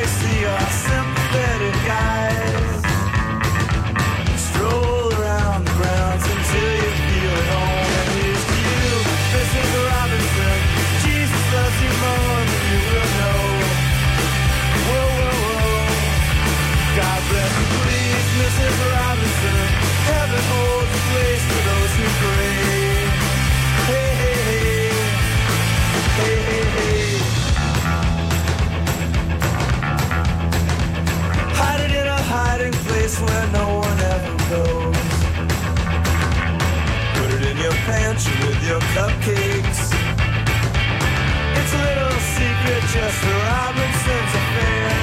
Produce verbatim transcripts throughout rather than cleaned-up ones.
they see are sympathetic eyes. Stroll around the grounds until you feel at home. And here's to you, Missus Robinson. Jesus loves you more than you will know. Whoa, whoa, whoa. God bless you, please, Missus Robinson. Heaven holds a place for those who pray. Hey, hey, hey. Hey, hey, hey. Hide it in a hiding place where no one ever goes. Put it in your pantry with your cupcakes. It's a little secret just for Robinson's affair.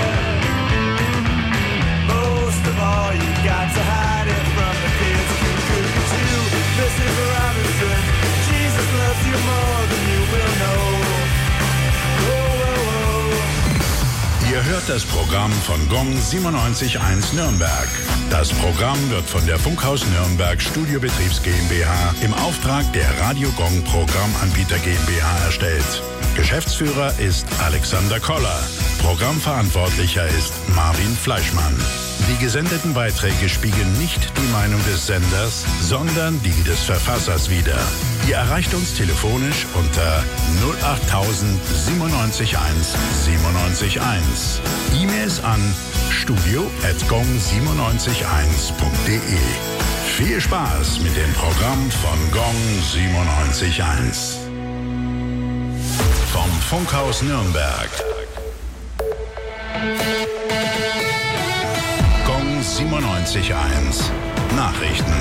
Most of all, you got to hide it from the kids. Cuckoo, Missus Robinson. Jesus loves you more than you will know. Whoa, whoa, whoa. Ihr hört das Programm von Gong siebenundneunzig Komma eins Nürnberg. Das Programm wird von der Funkhaus Nürnberg Studiobetriebs GmbH im Auftrag der Radio Gong Programmanbieter GmbH erstellt. Geschäftsführer ist Alexander Koller. Programmverantwortlicher ist Marvin Fleischmann. Die gesendeten Beiträge spiegeln nicht die Meinung des Senders, sondern die des Verfassers wider. Ihr erreicht uns telefonisch unter null acht null siebenundneunzig eins siebenundneunzig eins. E-Mails an studio at gong siebenundneunzig eins punkt de. Viel Spaß mit dem Programm von Gong siebenundneunzig Komma eins. Vom Funkhaus Nürnberg. Gong siebenundneunzig Komma eins. Nachrichten.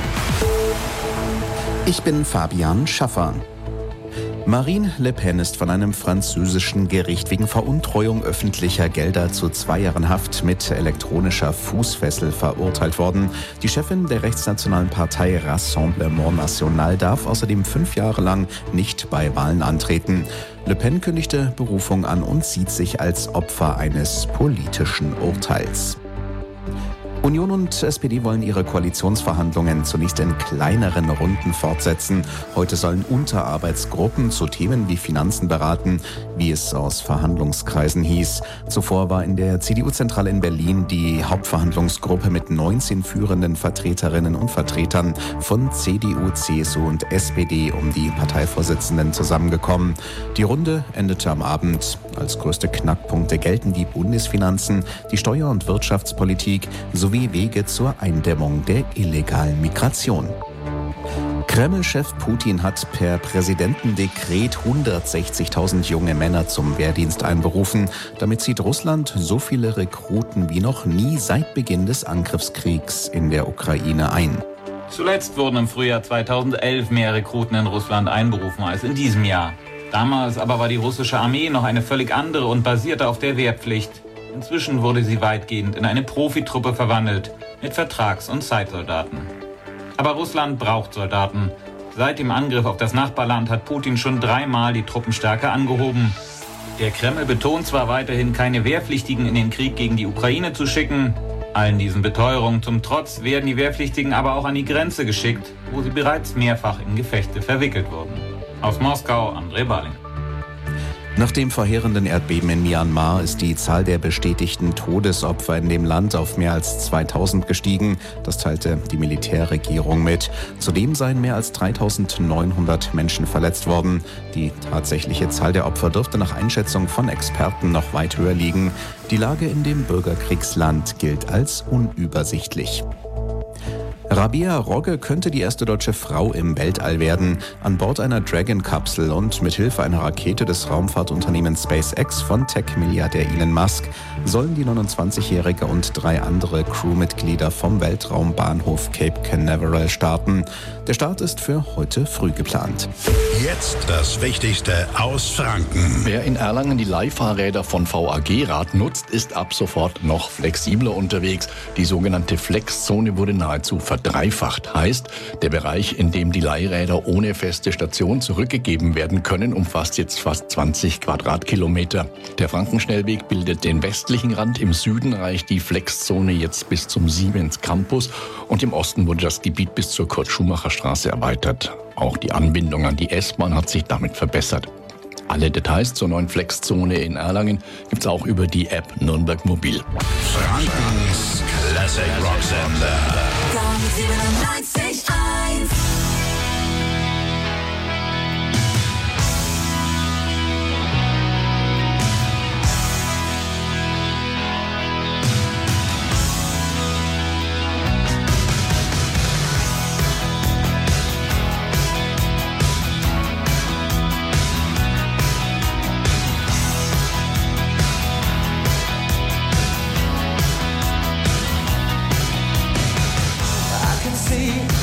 Ich bin Fabian Schaffer. Marine Le Pen ist von einem französischen Gericht wegen Veruntreuung öffentlicher Gelder zu zwei Jahren Haft mit elektronischer Fußfessel verurteilt worden. Die Chefin der rechtsnationalen Partei Rassemblement National darf außerdem fünf Jahre lang nicht bei Wahlen antreten. Le Pen kündigte Berufung an und sieht sich als Opfer eines politischen Urteils. Union und S P D wollen ihre Koalitionsverhandlungen zunächst in kleineren Runden fortsetzen. Heute sollen Unterarbeitsgruppen zu Themen wie Finanzen beraten, wie es aus Verhandlungskreisen hieß. Zuvor war in der C D U-Zentrale in Berlin die Hauptverhandlungsgruppe mit neunzehn führenden Vertreterinnen und Vertretern von C D U, C S U und S P D um die Parteivorsitzenden zusammengekommen. Die Runde endete am Abend. Als größte Knackpunkte gelten die Bundesfinanzen, die Steuer- und Wirtschaftspolitik sowie Wege zur Eindämmung der illegalen Migration. Kreml-Chef Putin hat per Präsidentendekret hundertsechzigtausend junge Männer zum Wehrdienst einberufen. Damit zieht Russland so viele Rekruten wie noch nie seit Beginn des Angriffskriegs in der Ukraine ein. Zuletzt wurden im Frühjahr zweitausendelf mehr Rekruten in Russland einberufen als in diesem Jahr. Damals aber war die russische Armee noch eine völlig andere und basierte auf der Wehrpflicht. Inzwischen wurde sie weitgehend in eine Profitruppe verwandelt, mit Vertrags- und Zeitsoldaten. Aber Russland braucht Soldaten. Seit dem Angriff auf das Nachbarland hat Putin schon dreimal die Truppenstärke angehoben. Der Kreml betont zwar weiterhin, keine Wehrpflichtigen in den Krieg gegen die Ukraine zu schicken. Allen diesen Beteuerungen zum Trotz werden die Wehrpflichtigen aber auch an die Grenze geschickt, wo sie bereits mehrfach in Gefechte verwickelt wurden. Aus Moskau, André Baling. Nach dem verheerenden Erdbeben in Myanmar ist die Zahl der bestätigten Todesopfer in dem Land auf mehr als zweitausend gestiegen. Das teilte die Militärregierung mit. Zudem seien mehr als dreitausendneunhundert Menschen verletzt worden. Die tatsächliche Zahl der Opfer dürfte nach Einschätzung von Experten noch weit höher liegen. Die Lage in dem Bürgerkriegsland gilt als unübersichtlich. Rabea Rogge könnte die erste deutsche Frau im Weltall werden. An Bord einer Dragon-Kapsel und mit Hilfe einer Rakete des Raumfahrtunternehmens SpaceX von Tech-Milliardär Elon Musk sollen die neunundzwanzigjährige und drei andere Crewmitglieder vom Weltraumbahnhof Cape Canaveral starten. Der Start ist für heute früh geplant. Jetzt das Wichtigste aus Franken. Wer in Erlangen die Leihfahrräder von V A G Rad nutzt, ist ab sofort noch flexibler unterwegs. Die sogenannte Flexzone wurde nahezu verdreifacht. Heißt, der Bereich, in dem die Leihräder ohne feste Station zurückgegeben werden können, umfasst jetzt fast zwanzig Quadratkilometer. Der Frankenschnellweg bildet den westlichen Rand. Im Süden reicht die Flexzone jetzt bis zum Siemens Campus und im Osten wurde das Gebiet bis zur Kurt-Schumacher-Straße erweitert. Auch die Anbindung an die S-Bahn hat sich damit verbessert. Alle Details zur neuen Flexzone in Erlangen gibt's auch über die App Nürnberg Mobil. Frankens Classic Rocksender. Gong siebenundneunzig eins. I can see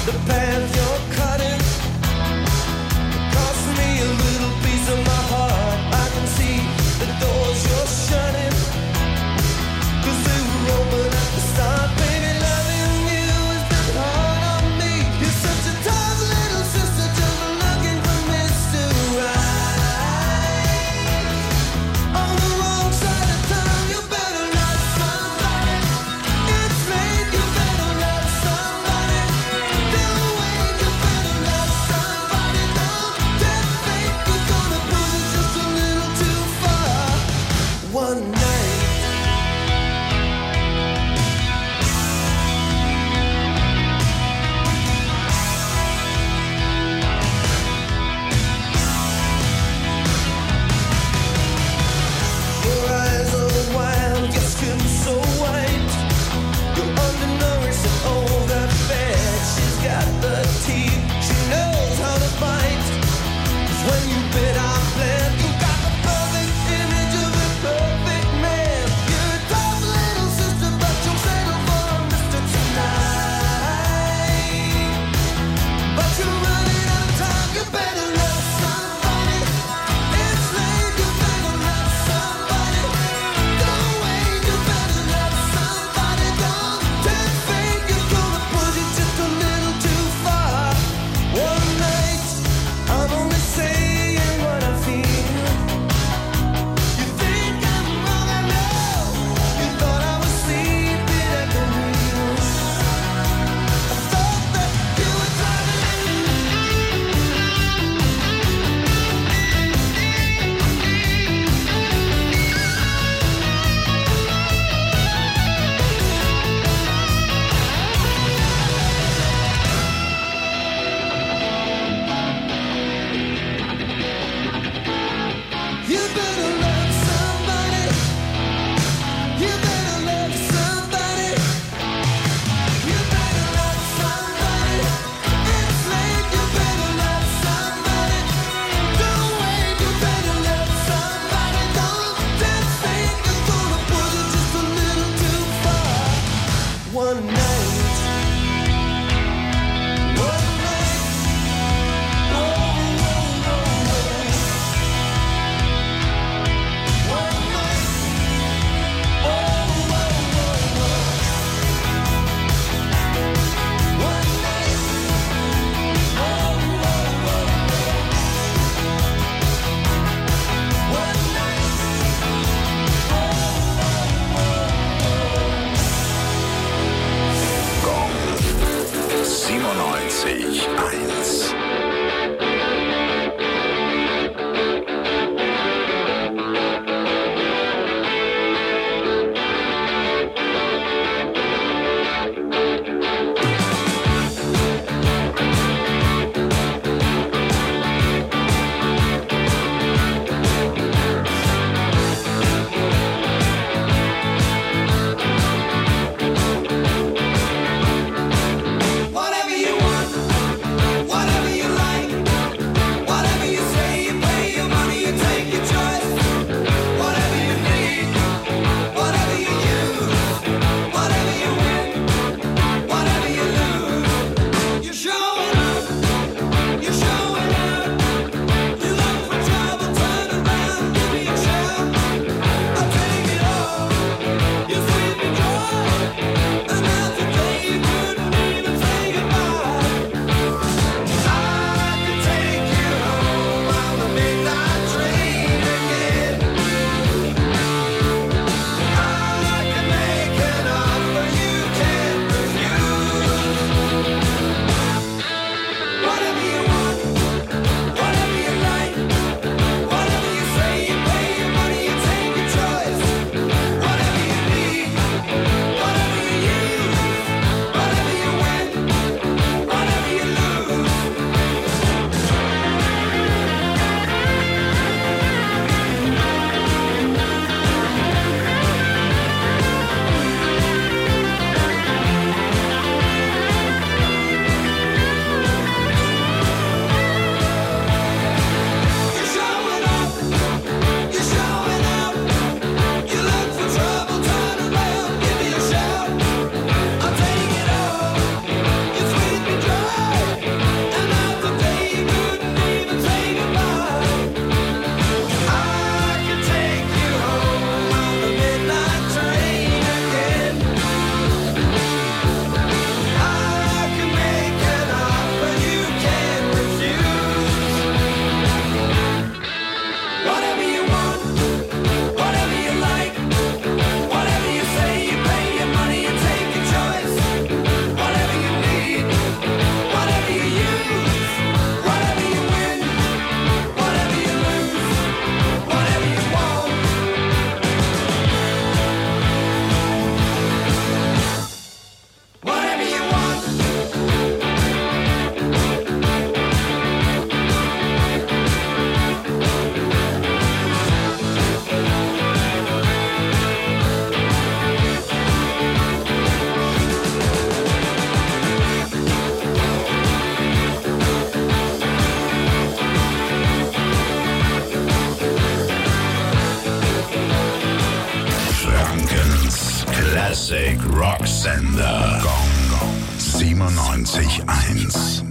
Classic Rock Sender. Gong siebenundneunzig eins.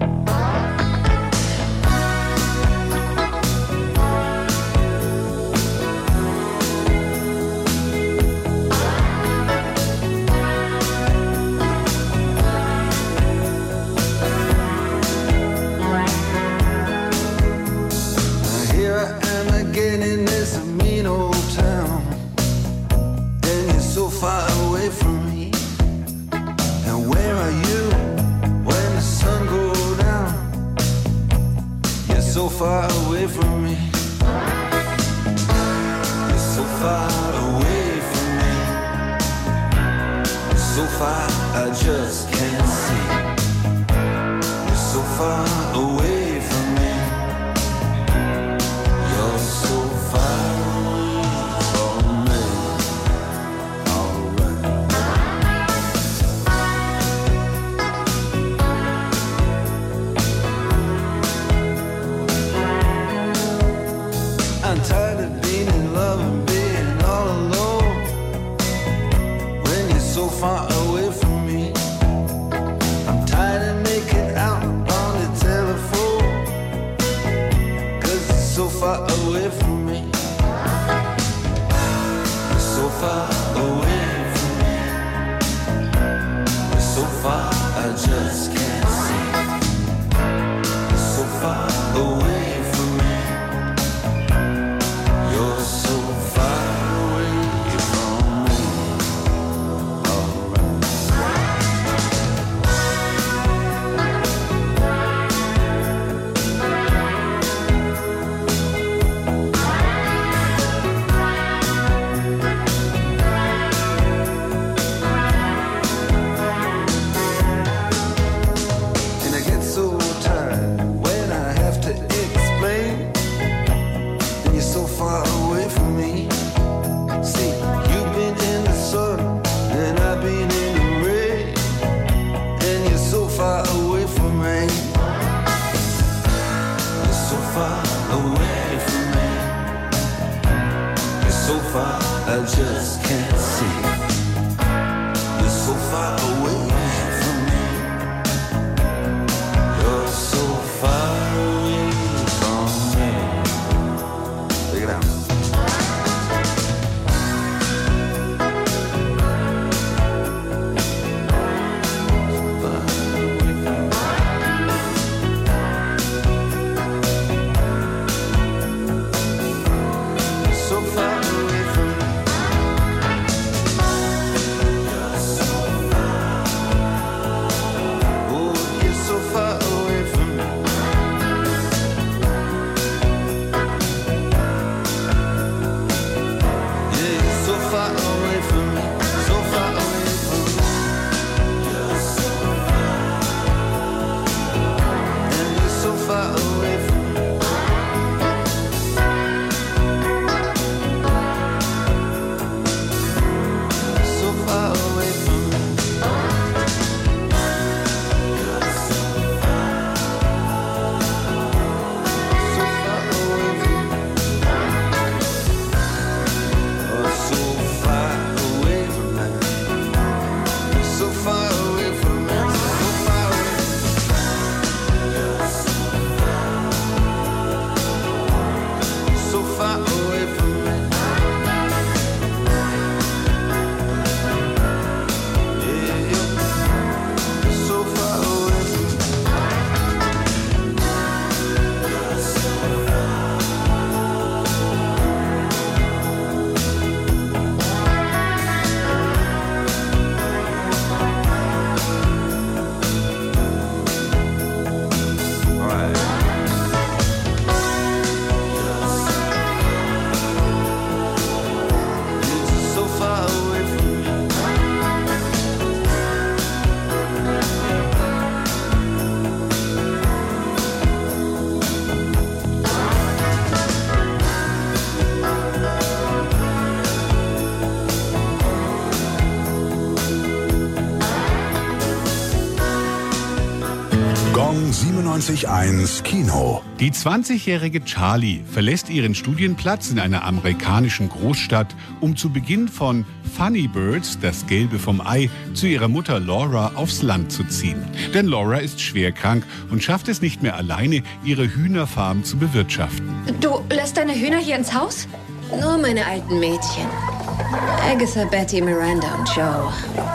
Far away from me, you're so far away from me, so far I just can't see. You're so far away from me, you're so far away from me. I'm tired of being in love and being all alone when you're so far away from me. I'm tired of making out on the telephone 'cause you're so far away from me. You're so far away from me. You're so far I just can't see. You're so far away. You're so far away from me. Alright. And I get so tired when I have to explain. And you're so far away from me. See, you've been in the sun and I've been in the rain, and you're so far away from me. You're so far away from me. You're so far I just can't see. You're so far away from me. You're so far away from me. Take it out. So far away from me. siebenundneunzig Komma eins Kino. Die zwanzigjährige Charlie verlässt ihren Studienplatz in einer amerikanischen Großstadt, um zu Beginn von Funny Birds, das Gelbe vom Ei, zu ihrer Mutter Laura aufs Land zu ziehen. Denn Laura ist schwerkrank und schafft es nicht mehr alleine, ihre Hühnerfarm zu bewirtschaften. Du lässt deine Hühner hier ins Haus? Nur meine alten Mädchen. Agatha, Betty, Miranda und Joe.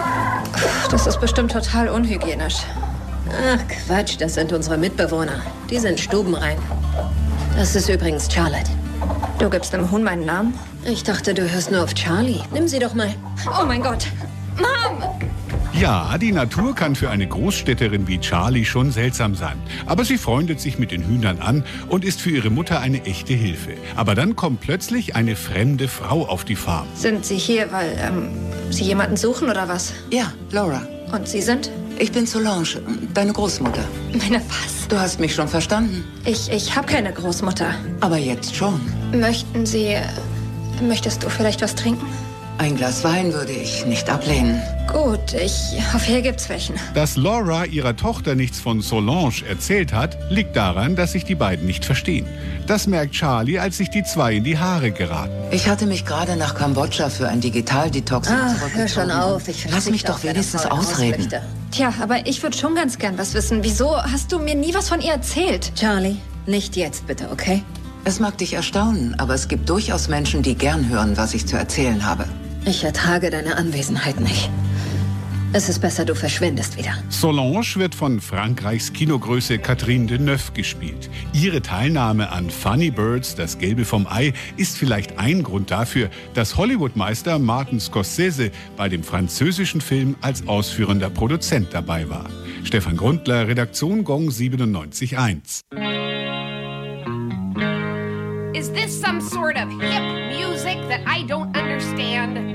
Das ist bestimmt total unhygienisch. Ach Quatsch, das sind unsere Mitbewohner. Die sind stubenrein. Das ist übrigens Charlotte. Du gibst dem Huhn meinen Namen? Ich dachte, du hörst nur auf Charlie. Nimm sie doch mal. Oh mein Gott. Mom! Ja, die Natur kann für eine Großstädterin wie Charlie schon seltsam sein. Aber sie freundet sich mit den Hühnern an und ist für ihre Mutter eine echte Hilfe. Aber dann kommt plötzlich eine fremde Frau auf die Farm. Sind Sie hier, weil ähm, Sie jemanden suchen oder was? Ja, Laura. Und Sie sind? Ich bin Solange, deine Großmutter. Meine was? Du hast mich schon verstanden. Ich, ich habe keine Großmutter. Aber jetzt schon. Möchten Sie... Möchtest du vielleicht was trinken? Ein Glas Wein würde ich nicht ablehnen. Gut, ich hoffe, hier gibt's welchen. Dass Laura ihrer Tochter nichts von Solange erzählt hat, liegt daran, dass sich die beiden nicht verstehen. Das merkt Charlie, als sich die zwei in die Haare geraten. Ich hatte mich gerade nach Kambodscha für ein Digitaldetox Ah, zurückgezogen. hör schon auf. Ich Lass mich doch wenigstens ausreden. Tja, aber ich würde schon ganz gern was wissen. Wieso hast du mir nie was von ihr erzählt? Charlie, nicht jetzt bitte, okay? Es mag dich erstaunen, aber es gibt durchaus Menschen, die gern hören, was ich zu erzählen habe. Ich ertrage deine Anwesenheit nicht. Es ist besser, du verschwindest wieder. Solange wird von Frankreichs Kinogröße Catherine Deneuve gespielt. Ihre Teilnahme an Funny Birds, das Gelbe vom Ei, ist vielleicht ein Grund dafür, dass Hollywood-Meister Martin Scorsese bei dem französischen Film als ausführender Produzent dabei war. Stefan Grundler, Redaktion Gong siebenundneunzig Komma eins. Is this some sort of hip music that I don't understand?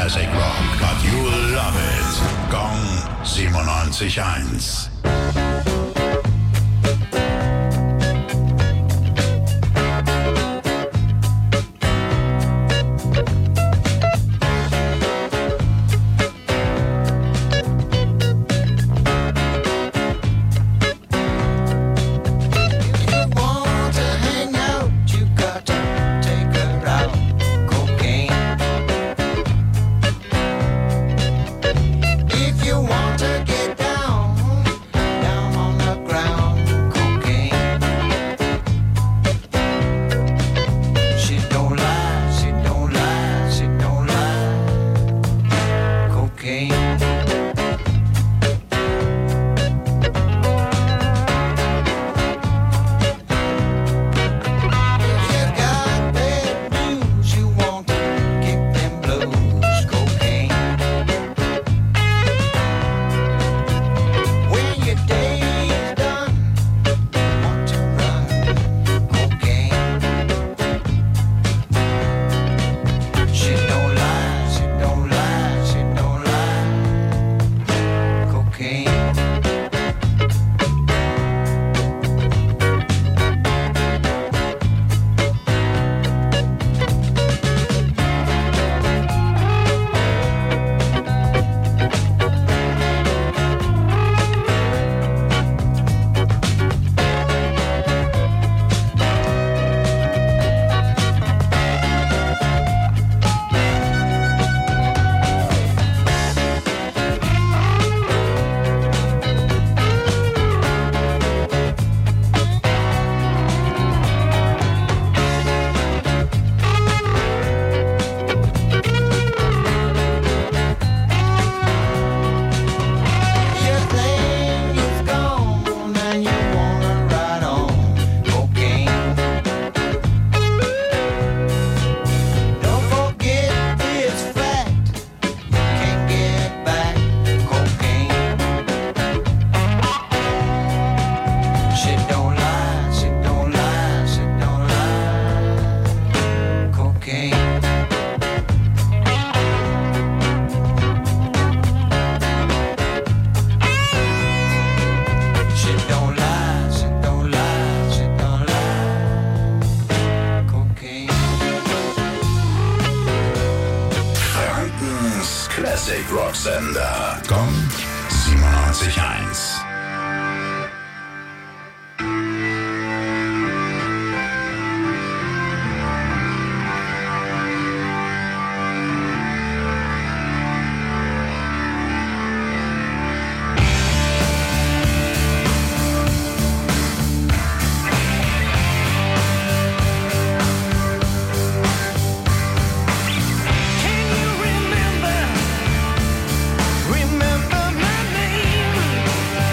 classic rock, but you'll love it. Gong siebenundneunzig eins. Classic Rock Sender. Gong siebenundneunzig eins. Remember my name.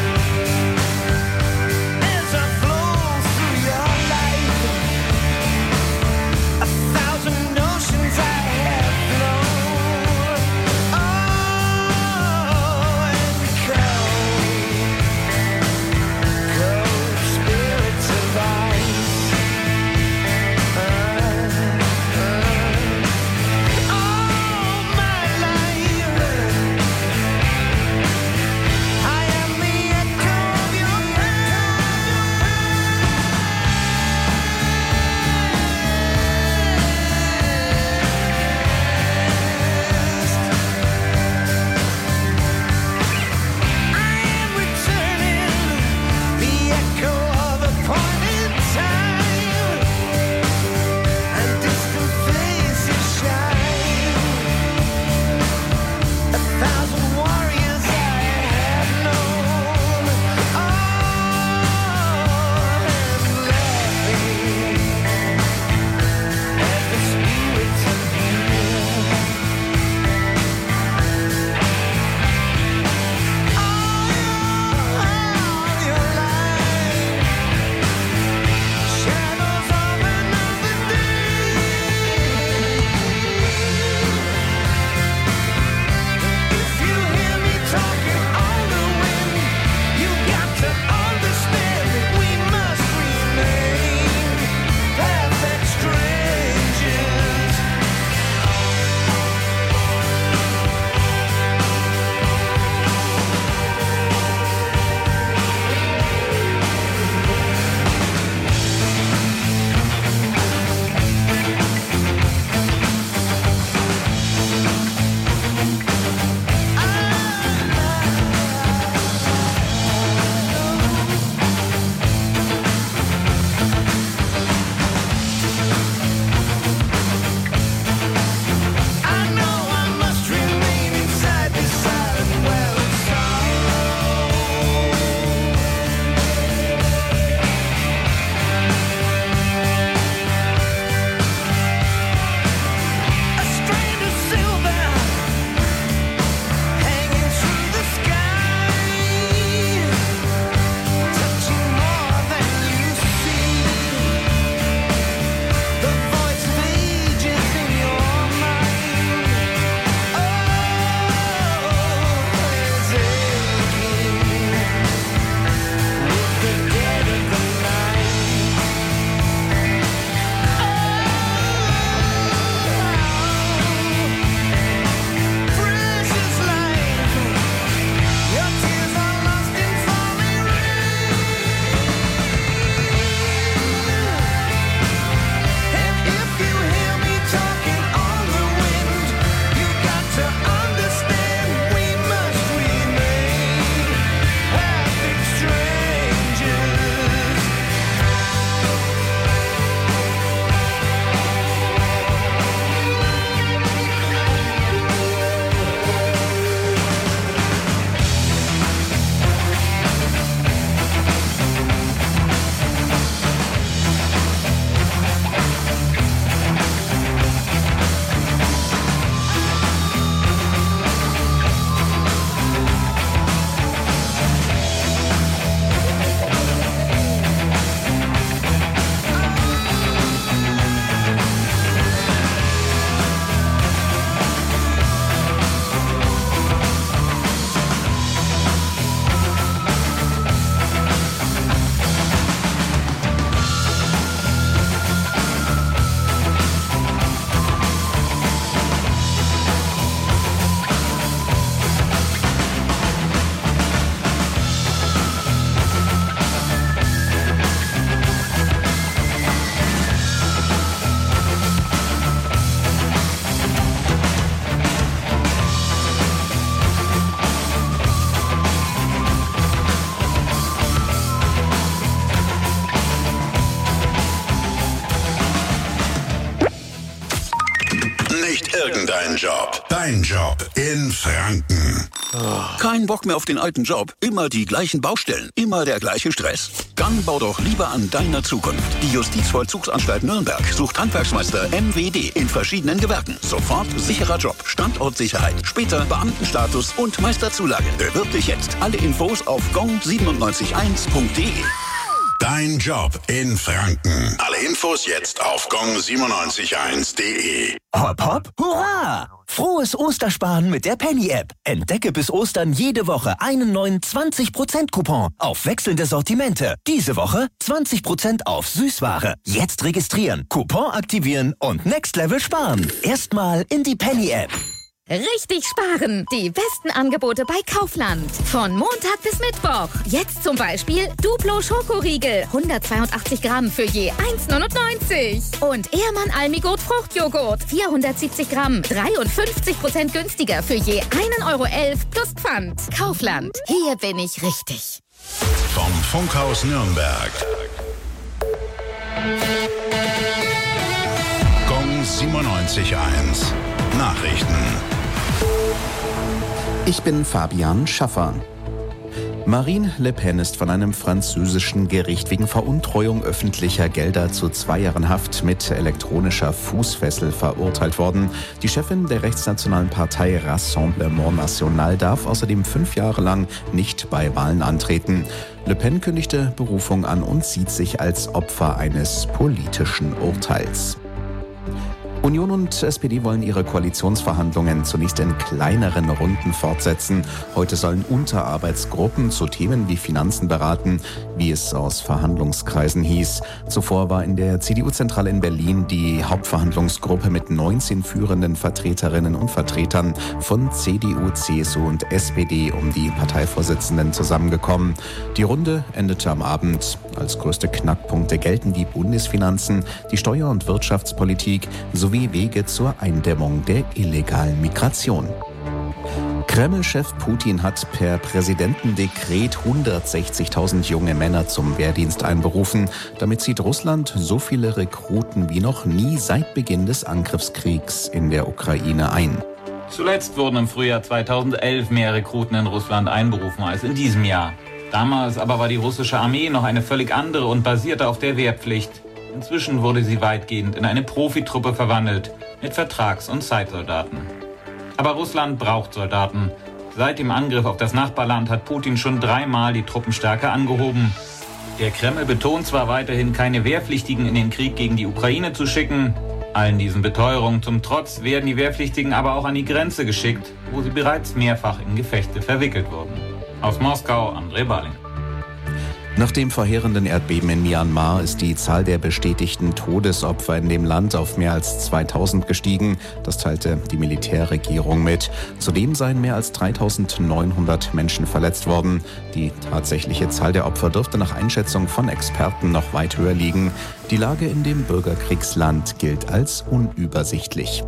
Irgendein Job. Dein Job in Franken. Kein Bock mehr auf den alten Job. Immer die gleichen Baustellen. Immer der gleiche Stress. Dann bau doch lieber an deiner Zukunft. Die Justizvollzugsanstalt Nürnberg sucht Handwerksmeister M W D in verschiedenen Gewerken. Sofort sicherer Job, Standortsicherheit, später Beamtenstatus und Meisterzulage. Bewirb dich jetzt. Alle Infos auf gong neun sieben eins punkt de. Dein Job in Franken. Alle Infos jetzt auf gong neun sieben eins punkt de. Hopp, hopp, hurra! Frohes Ostersparen mit der Penny-App. Entdecke bis Ostern jede Woche einen neuen zwanzig Prozent Coupon auf wechselnde Sortimente. Diese Woche zwanzig Prozent auf Süßware. Jetzt registrieren, Coupon aktivieren und Next Level sparen. Erstmal in die Penny-App. Richtig sparen! Die besten Angebote bei Kaufland. Von Montag bis Mittwoch. Jetzt zum Beispiel Duplo Schokoriegel. hundertzweiundachtzig Gramm für je eins neunundneunzig. Und Ehrmann Almigurt Fruchtjoghurt. vierhundertsiebzig Gramm. dreiundfünfzig Prozent günstiger für je ein Euro elf plus Pfand. Kaufland. Hier bin ich richtig. Vom Funkhaus Nürnberg. Gong siebenundneunzig Komma eins. Nachrichten. Ich bin Fabian Schaffer. Marine Le Pen ist von einem französischen Gericht wegen Veruntreuung öffentlicher Gelder zu zwei Jahren Haft mit elektronischer Fußfessel verurteilt worden. Die Chefin der rechtsnationalen Partei Rassemblement National darf außerdem fünf Jahre lang nicht bei Wahlen antreten. Le Pen kündigte Berufung an und sieht sich als Opfer eines politischen Urteils. Union und S P D wollen ihre Koalitionsverhandlungen zunächst in kleineren Runden fortsetzen. Heute sollen Unterarbeitsgruppen zu Themen wie Finanzen beraten, wie es aus Verhandlungskreisen hieß. Zuvor war in der C D U-Zentrale in Berlin die Hauptverhandlungsgruppe mit neunzehn führenden Vertreterinnen und Vertretern von C D U, C S U und S P D um die Parteivorsitzenden zusammengekommen. Die Runde endete am Abend. Als größte Knackpunkte gelten die Bundesfinanzen, die Steuer- und Wirtschaftspolitik sowie Wege zur Eindämmung der illegalen Migration. Kreml-Chef Putin hat per Präsidentendekret hundertsechzigtausend junge Männer zum Wehrdienst einberufen. Damit zieht Russland so viele Rekruten wie noch nie seit Beginn des Angriffskriegs in der Ukraine ein. Zuletzt wurden im Frühjahr zweitausendelf mehr Rekruten in Russland einberufen als in diesem Jahr. Damals aber war die russische Armee noch eine völlig andere und basierte auf der Wehrpflicht. Inzwischen wurde sie weitgehend in eine Profitruppe verwandelt, mit Vertrags- und Zeitsoldaten. Aber Russland braucht Soldaten. Seit dem Angriff auf das Nachbarland hat Putin schon dreimal die Truppenstärke angehoben. Der Kreml betont zwar weiterhin, keine Wehrpflichtigen in den Krieg gegen die Ukraine zu schicken. Allen diesen Beteuerungen zum Trotz werden die Wehrpflichtigen aber auch an die Grenze geschickt, wo sie bereits mehrfach in Gefechte verwickelt wurden. Aus Moskau, André Balling. Nach dem verheerenden Erdbeben in Myanmar ist die Zahl der bestätigten Todesopfer in dem Land auf mehr als zweitausend gestiegen. Das teilte die Militärregierung mit. Zudem seien mehr als dreitausendneunhundert Menschen verletzt worden. Die tatsächliche Zahl der Opfer dürfte nach Einschätzung von Experten noch weit höher liegen. Die Lage in dem Bürgerkriegsland gilt als unübersichtlich.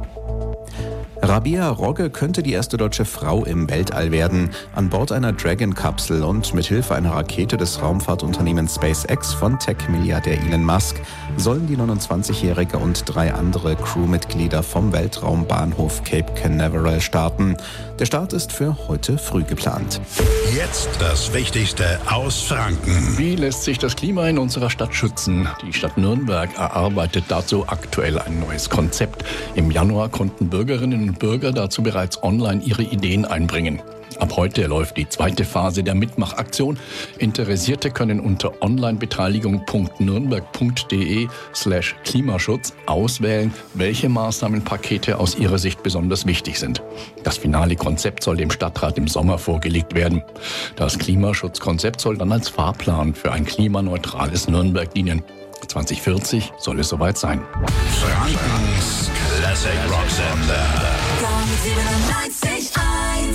Rabea Rogge könnte die erste deutsche Frau im Weltall werden. An Bord einer Dragon-Kapsel und mithilfe einer Rakete des Raumfahrtunternehmens SpaceX von Tech-Milliardär Elon Musk sollen die neunundzwanzigjährige und drei andere Crewmitglieder vom Weltraumbahnhof Cape Canaveral starten. Der Start ist für heute früh geplant. Jetzt das Wichtigste aus Franken. Wie lässt sich das Klima in unserer Stadt schützen? Die Stadt Nürnberg erarbeitet dazu aktuell ein neues Konzept. Im Januar konnten Bürgerinnen und Bürger dazu bereits online ihre Ideen einbringen. Ab heute läuft die zweite Phase der Mitmachaktion. Interessierte können unter onlinebeteiligung punkt nürnberg punkt de slash Klimaschutz auswählen, welche Maßnahmenpakete aus ihrer Sicht besonders wichtig sind. Das finale Konzept soll dem Stadtrat im Sommer vorgelegt werden. Das Klimaschutzkonzept soll dann als Fahrplan für ein klimaneutrales Nürnberg dienen. zwanzig vierzig soll es soweit sein. Frankens Classic Rock Sender. Gong siebenundneunzig Komma eins.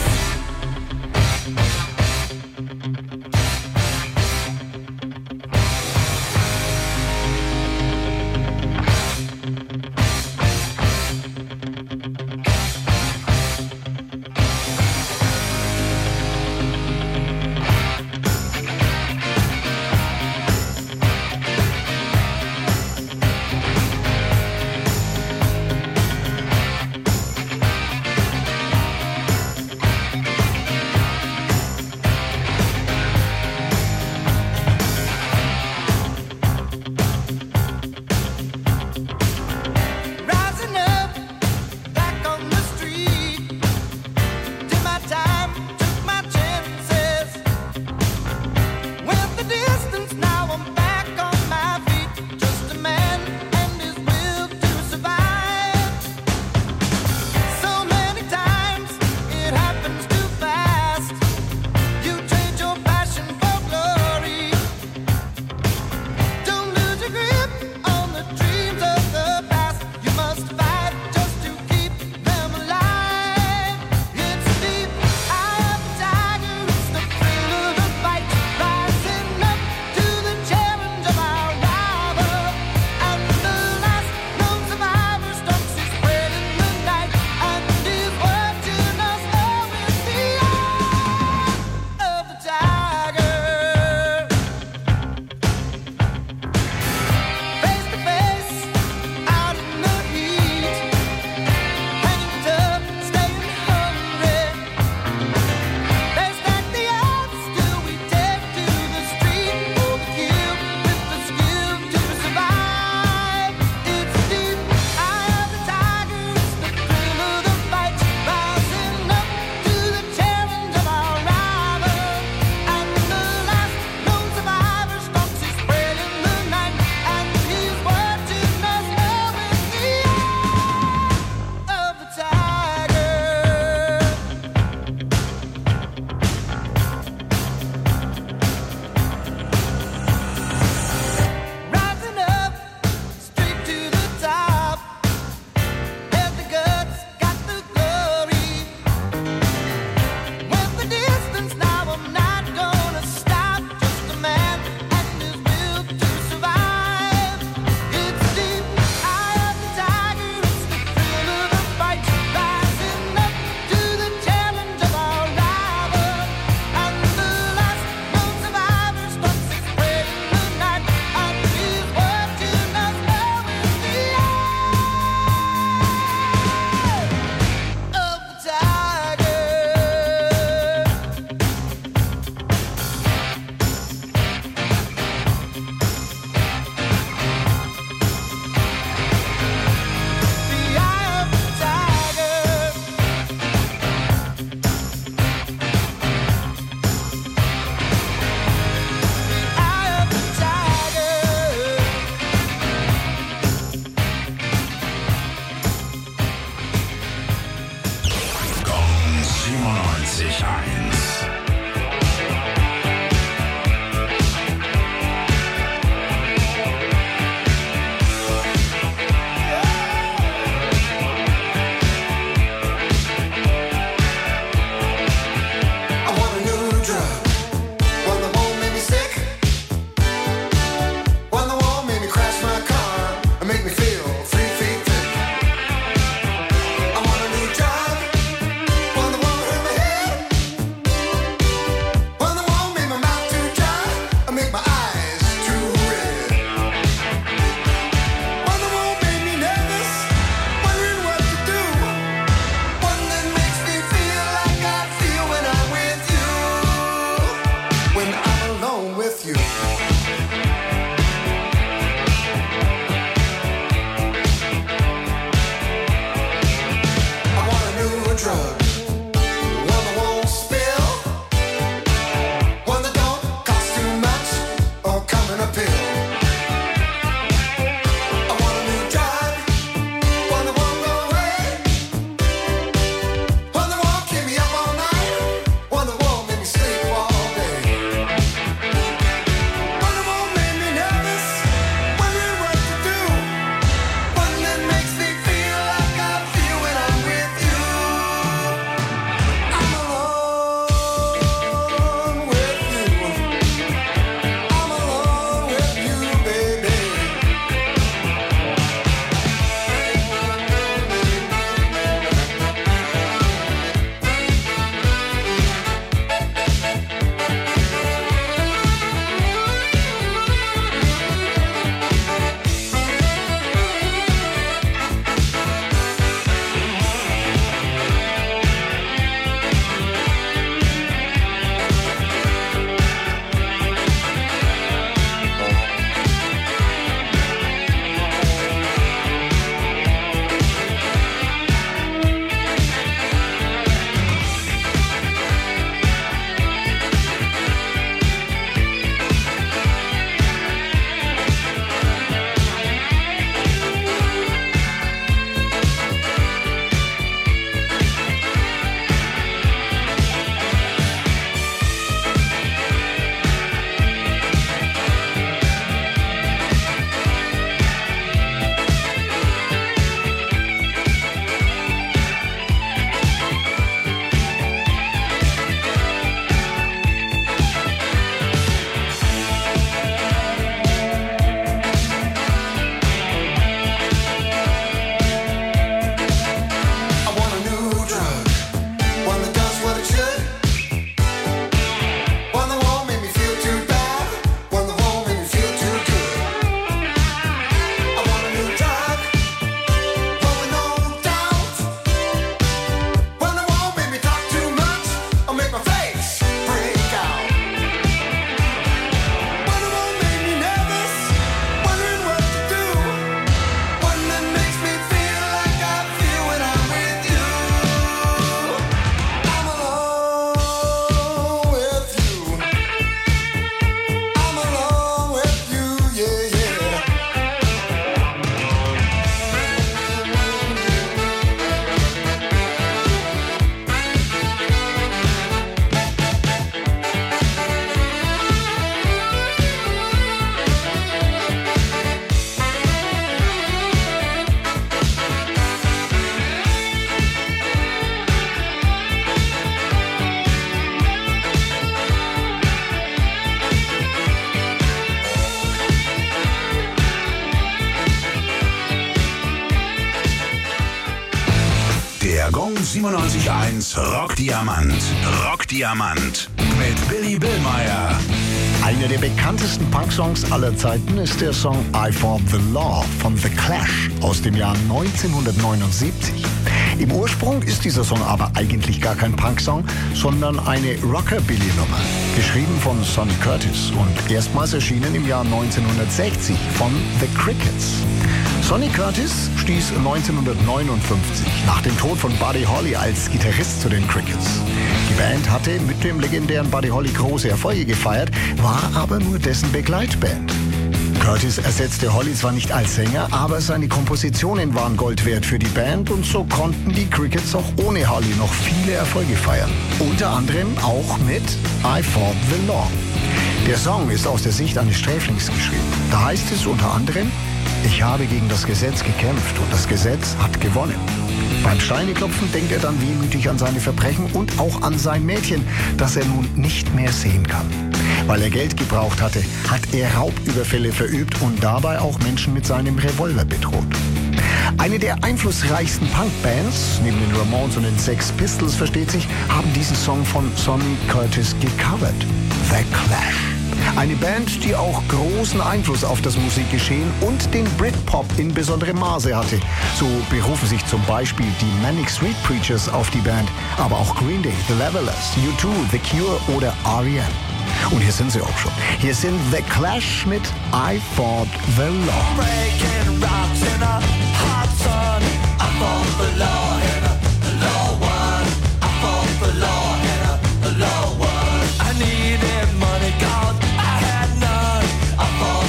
Der Gong siebenundneunzig Komma eins Rockdiamant. Rockdiamant mit Billy Billmeyer. Einer der bekanntesten Punk-Songs aller Zeiten ist der Song I Fought the Law von The Clash aus dem Jahr neunzehnhundertneunundsiebzig. Im Ursprung ist dieser Song aber eigentlich gar kein Punk-Song, sondern eine Rockabilly-Nummer, geschrieben von Sonny Curtis und erstmals erschienen im Jahr neunzehnhundertsechzig von The Crickets. Sonny Curtis stieß neunzehnhundertneunundfünfzig nach dem Tod von Buddy Holly als Gitarrist zu den Crickets. Die Band hatte mit dem legendären Buddy Holly große Erfolge gefeiert, war aber nur dessen Begleitband. Curtis ersetzte Holly zwar nicht als Sänger, aber seine Kompositionen waren Gold wert für die Band und so konnten die Crickets auch ohne Holly noch viele Erfolge feiern. Unter anderem auch mit I Fought the Law. Der Song ist aus der Sicht eines Sträflings geschrieben. Da heißt es unter anderem: Ich habe gegen das Gesetz gekämpft und das Gesetz hat gewonnen. Beim Steineklopfen denkt er dann wehmütig an seine Verbrechen und auch an sein Mädchen, das er nun nicht mehr sehen kann. Weil er Geld gebraucht hatte, hat er Raubüberfälle verübt und dabei auch Menschen mit seinem Revolver bedroht. Eine der einflussreichsten Punkbands, neben den Ramones und den Sex Pistols versteht sich, haben diesen Song von Sonny Curtis gecovert. The Clash. Eine Band, die auch großen Einfluss auf das Musikgeschehen und den Britpop in besonderem Maße hatte. So berufen sich zum Beispiel die Manic Street Preachers auf die Band, aber auch Green Day, The Levelers, U zwei, The Cure oder R E M. Und hier sind sie auch schon. Hier sind The Clash mit I Fought the Law. Breaking rocks in a hot sun. I fought the law and a law won. I fought the law and a law won. I needed money, God, I had none. I fought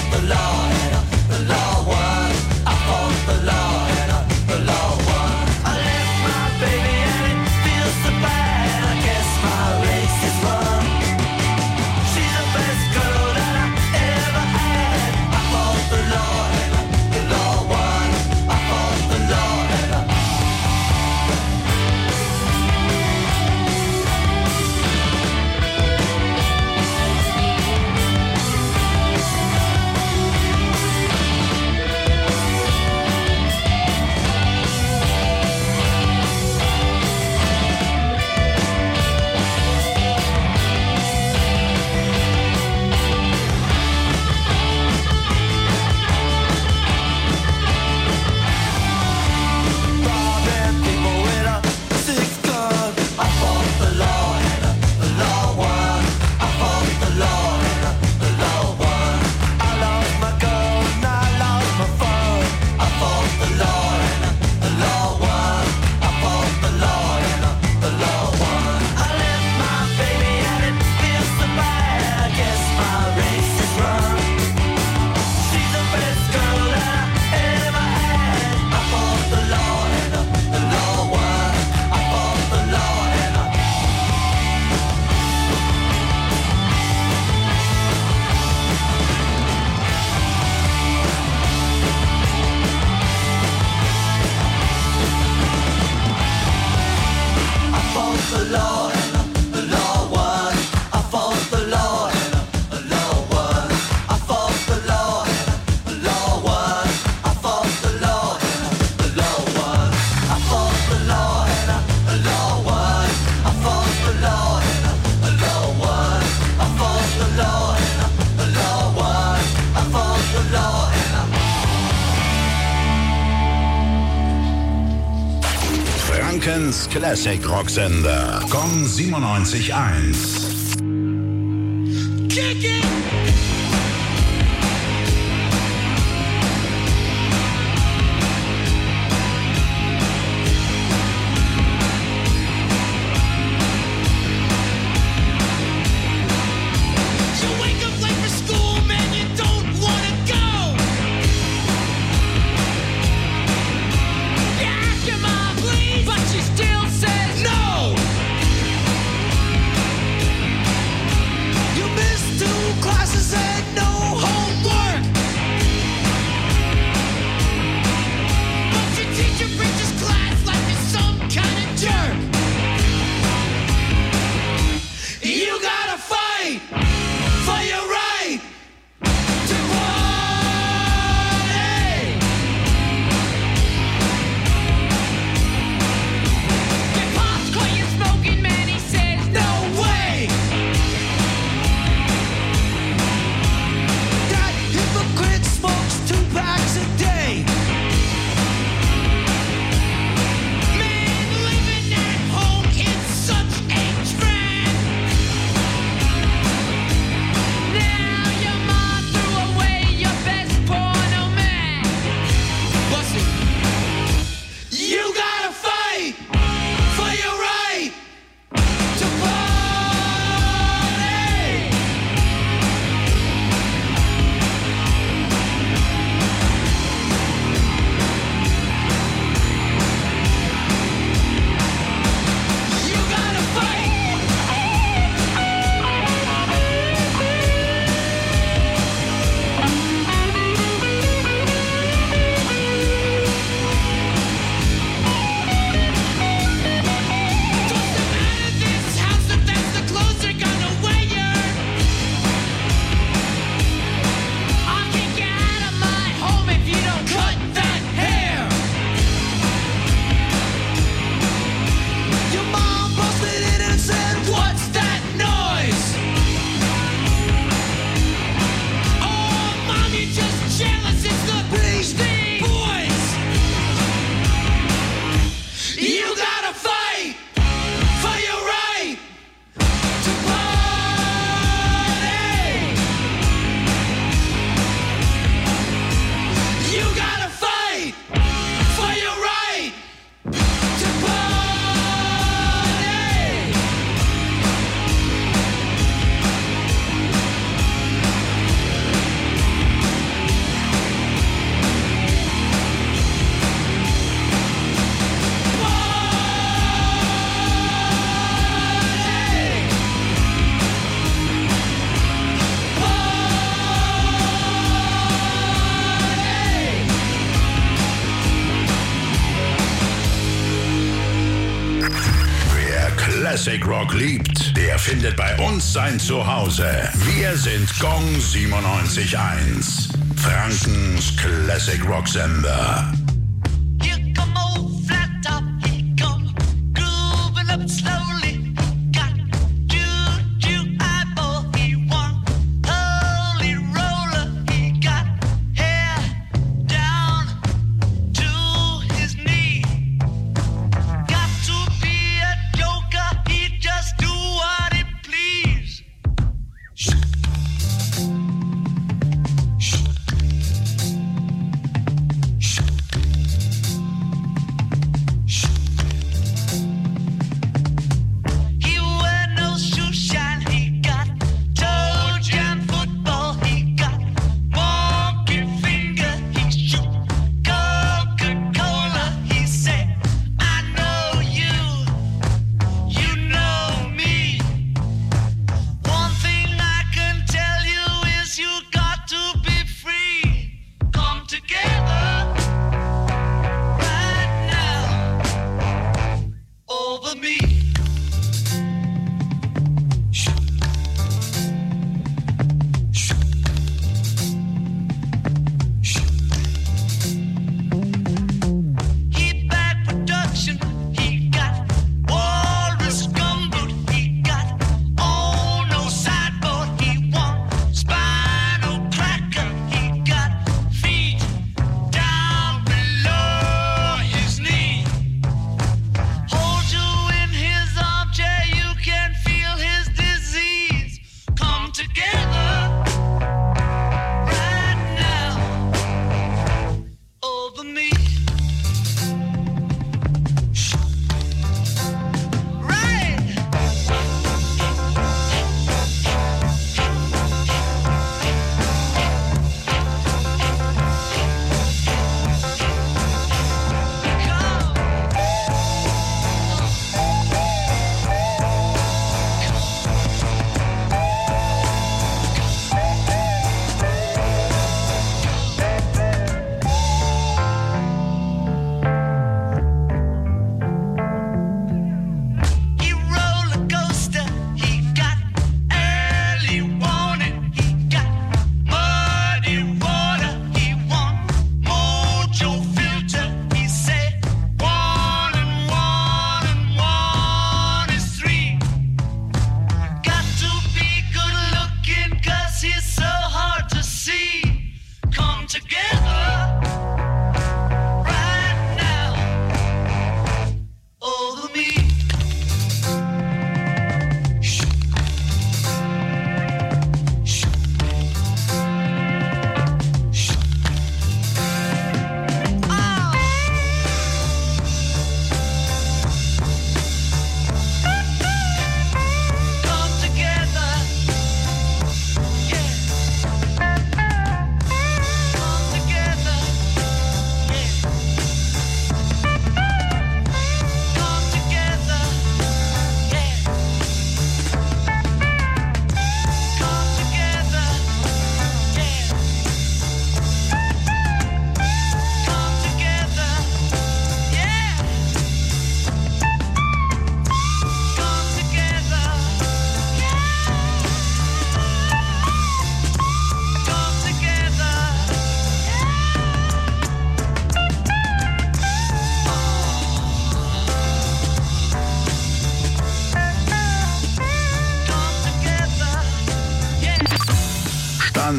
Frankens Classic Rocksender. Gong siebenundneunzig eins. Kick it! Classic Rock liebt, der findet bei uns sein Zuhause. Wir sind Gong siebenundneunzig eins. Frankens Classic Rock Sender.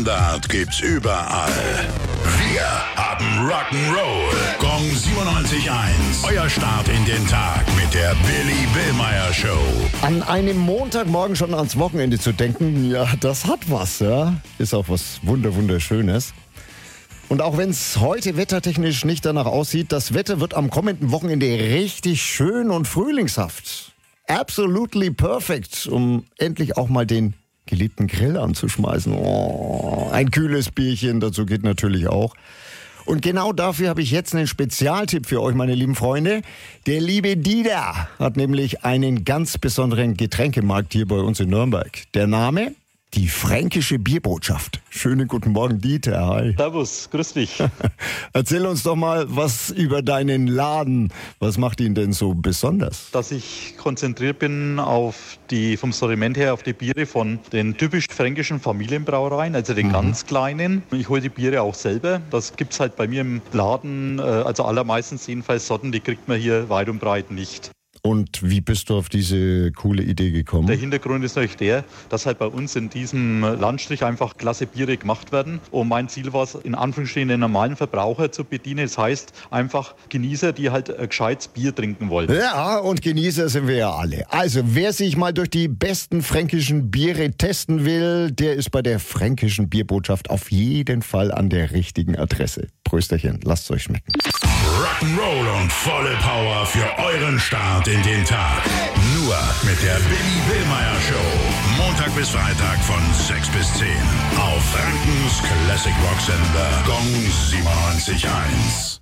Standard gibt's überall. Wir haben Rock'n'Roll. Gong siebenundneunzig Komma eins. Euer Start in den Tag mit der Billy Billmeyer Show. An einem Montagmorgen schon ans Wochenende zu denken, ja, das hat was, ja. Ist auch was wunder wunderschönes. Und auch wenn es heute wettertechnisch nicht danach aussieht, das Wetter wird am kommenden Wochenende richtig schön und frühlingshaft. Absolutely perfect, um endlich auch mal den geliebten Grill anzuschmeißen. Oh, ein kühles Bierchen, dazu geht natürlich auch. Und genau dafür habe ich jetzt einen Spezialtipp für euch, meine lieben Freunde. Der liebe Dieter hat nämlich einen ganz besonderen Getränkemarkt hier bei uns in Nürnberg. Der Name? Die Fränkische Bierbotschaft. Schönen guten Morgen, Dieter. Hi. Servus, grüß dich. Erzähl uns doch mal was über deinen Laden. Was macht ihn denn so besonders? Dass ich konzentriert bin auf die, vom Sortiment her auf die Biere von den typisch fränkischen Familienbrauereien, also den mhm. ganz kleinen. Ich hole die Biere auch selber. Das gibt's halt bei mir im Laden, also allermeistens jedenfalls Sorten, die kriegt man hier weit und breit nicht. Und wie bist du auf diese coole Idee gekommen? Der Hintergrund ist natürlich der, dass halt bei uns in diesem Landstrich einfach klasse Biere gemacht werden. Und mein Ziel war es, in Anführungsstrichen den normalen Verbraucher zu bedienen. Das heißt einfach Genießer, die halt ein gescheites Bier trinken wollen. Ja, und Genießer sind wir ja alle. Also wer sich mal durch die besten fränkischen Biere testen will, der ist bei der Fränkischen Bierbotschaft auf jeden Fall an der richtigen Adresse. Prösterchen, lasst euch schmecken. Rock'n'Roll und volle Power für euren Start in den Tag. Nur mit der Billy Billmeyer Show. Montag bis Freitag von sechs bis zehn. Auf Frankens Classic Rock Sender Gong siebenundneunzig Komma eins.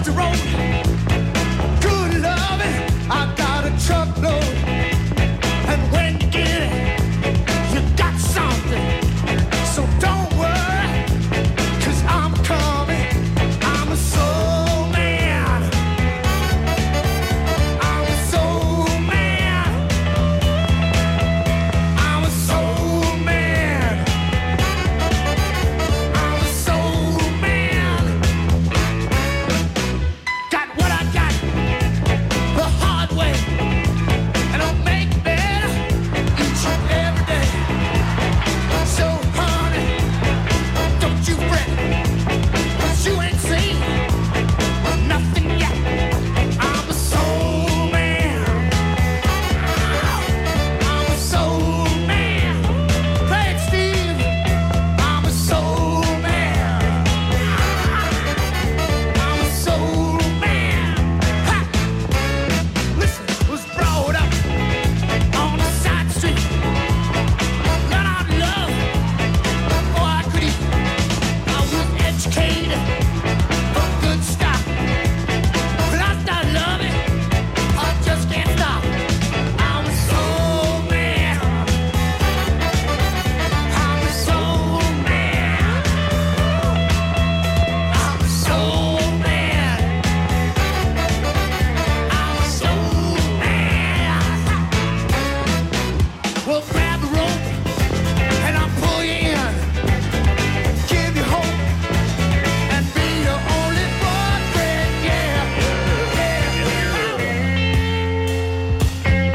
to roam.